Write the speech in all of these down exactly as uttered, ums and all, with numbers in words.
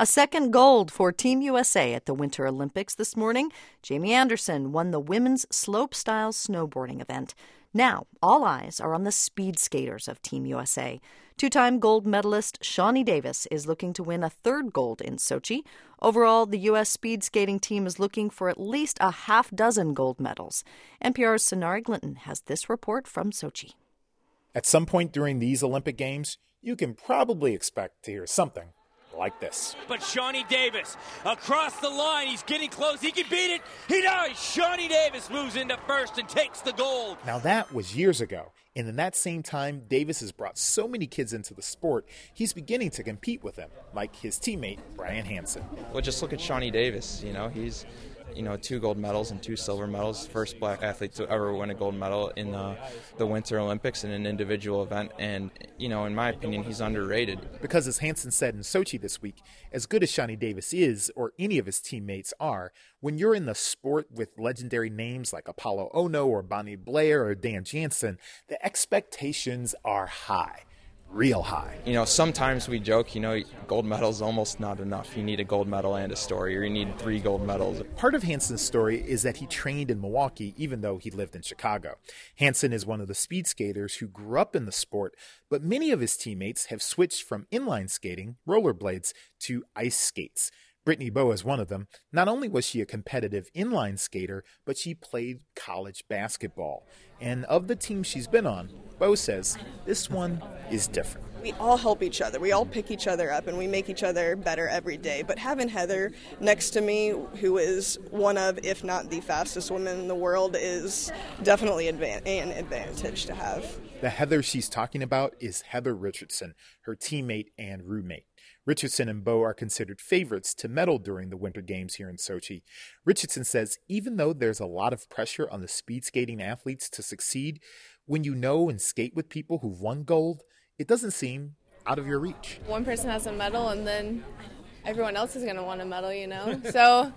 A second gold for Team U S A at the Winter Olympics this morning. Jamie Anderson won the women's slopestyle snowboarding event. Now, all eyes are on the speed skaters of Team U S A. Two-time gold medalist Shani Davis is looking to win a third gold in Sochi. Overall, the U S speed skating team is looking for at least a half dozen gold medals. N P R's Sonari Glinton has this report from Sochi. At some point during these Olympic Games, you can probably expect to hear something like this. But Shani Davis across the line, he's getting close, he can beat it, he does! Shani Davis moves into first and takes the gold. Now that was years ago, and in that same time, Davis has brought so many kids into the sport, he's beginning to compete with them, like his teammate, Brian Hansen. Well, just look at Shani Davis, you know, he's you know, two gold medals and two silver medals, first black athlete to ever win a gold medal in uh, the Winter Olympics in an individual event. And, you know, in my opinion, he's underrated. Because as Hansen said in Sochi this week, as good as Shani Davis is, or any of his teammates are, when you're in the sport with legendary names like Apollo Ono or Bonnie Blair or Dan Jansen, the expectations are high. Real high. You know, sometimes we joke, you know, gold medal is almost not enough. You need a gold medal and a story, or you need three gold medals. Part of Hansen's story is that he trained in Milwaukee, even though he lived in Chicago. Hansen is one of the speed skaters who grew up in the sport, but many of his teammates have switched from inline skating, rollerblades, to ice skates. Brittany Bowe is one of them. Not only was she a competitive inline skater, but she played college basketball. And of the teams she's been on, Bowe says this one is different. We all help each other. We all pick each other up, and we make each other better every day. But having Heather next to me, who is one of, if not the fastest woman in the world, is definitely advan- an advantage to have. The Heather she's talking about is Heather Richardson, her teammate and roommate. Richardson and Bowe are considered favorites to medal during the Winter Games here in Sochi. Richardson says even though there's a lot of pressure on the speed skating athletes to succeed, when you know and skate with people who've won gold, it doesn't seem out of your reach. One person has a medal and then everyone else is going to want a medal, you know? So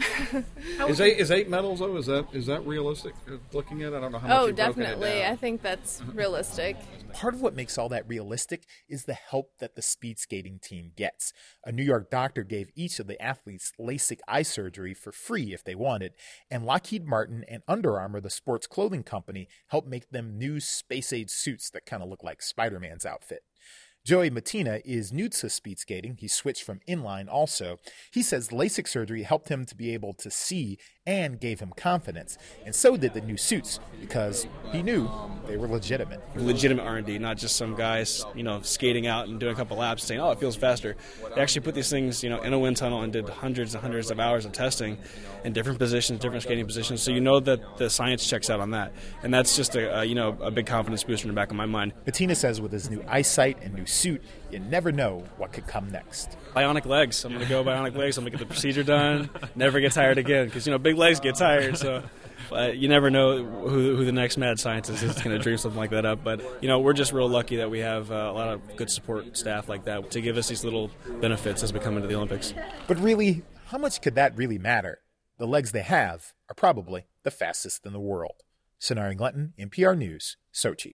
is eight is eight medals though? Is that is that realistic? Looking at it, I don't know how much Oh, you've broken it definitely. down. I think that's realistic. Part of what makes all that realistic is the help that the speed skating team gets. A New York doctor gave each of the athletes LASIK eye surgery for free if they wanted, and Lockheed Martin and Under Armour, the sports clothing company, helped make them new space-age suits that kind of look like Spider-Man's outfit. Joey Matina is new to speed skating. He switched from inline also. He says LASIK surgery helped him to be able to see and gave him confidence. And so did the new suits, because he knew they were legitimate. Legitimate R and D, not just some guys, you know, skating out and doing a couple laps saying, oh, it feels faster. They actually put these things, you know, in a wind tunnel and did hundreds and hundreds of hours of testing in different positions, different skating positions. So you know that the science checks out on that. And that's just a, a you know, a big confidence booster in the back of my mind. Patina says with his new eyesight and new suit, you never know what could come next. Bionic legs. I'm going to go bionic legs. I'm going to get the procedure done. Never get tired again, because, you know, big legs get tired. So uh, you never know who, who the next mad scientist is going to dream something like that up. But, you know, we're just real lucky that we have uh, a lot of good support staff like that to give us these little benefits as we come into the Olympics. But really, how much could that really matter? The legs they have are probably the fastest in the world. Sonari Glinton, N P R News, Sochi.